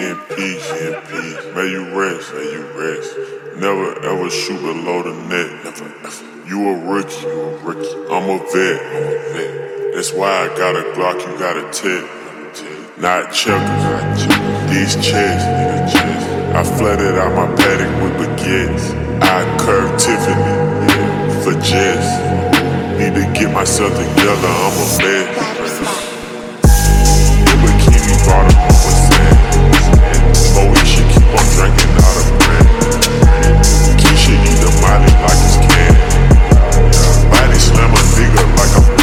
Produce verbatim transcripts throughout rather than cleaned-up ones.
in peace, in peace. May you rest, may you rest. Never ever shoot below the net. Never ever. You a rookie, you a rookie. I'm a vet, I'm a vet. That's why I got a Glock, you got a tip. Not checkers, not checkers. These chests, nigga chests. I flooded out my paddock with baguettes. I curved Tiffany, yeah, for Jess. Need to get myself together, I'm a mess. The bikini bottom was sad. Oh, we should keep on drinking out of bread. Keisha eat the molly like it's candy. Body slam a nigga like I'm.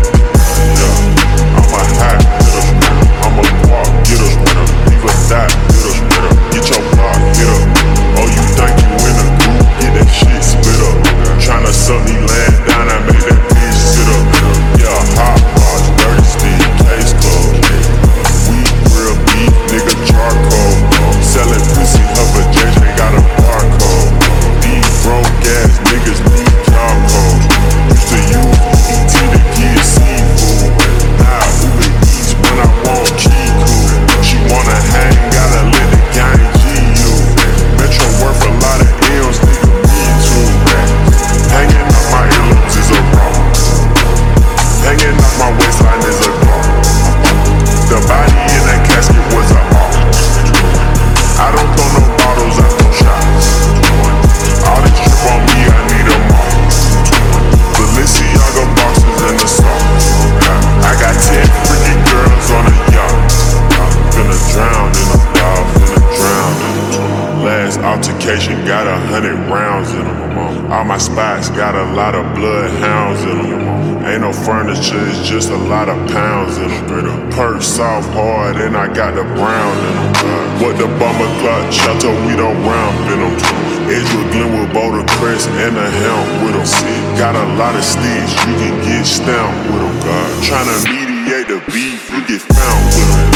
Yeah, I'm a hot little sprinter. I'm a walk, get a sprinter. Leave a dot, get a sprinter. Get your block, get up. Oh, you think you in a group? Get that shit split up. Tryna suck me land down, I make that bitch sit up. Yeah, hot box, dirty stick, case closed. We real beef, nigga charcoal. Selling pussy, her but J J got a barcode. These broke ass niggas need job codes. Used to use E T to get seafood. Now Uber Eats when I want Kiku. She wanna hang, gotta let the gang G you. Metro worth a lot of L's, nigga, me too. Hanging up my earlobes is a rock. Hanging up my waistline is a glock. The body in that casket was a art. I don't throw no bottles, I throw shots. All this drip on me, I need a mark. Balenciaga boxes in the socks. I got ten freaky girls on a yacht. Finna drown in them, dawg, finna drown in them. Last altercation got a hundred rounds in them. All my spots got a lot of bloodhounds in them. Ain't no furniture, it's just a lot of pounds in them. Perk soft hard, and I got the brown in them. What the bomber clock, shelter, we don't round in them. Edgewood, Glenwood, Boulder Crest, and a helm with them. Got a lot of sticks, you can get stamped with them. Tryna mediate the beef, you get found with them.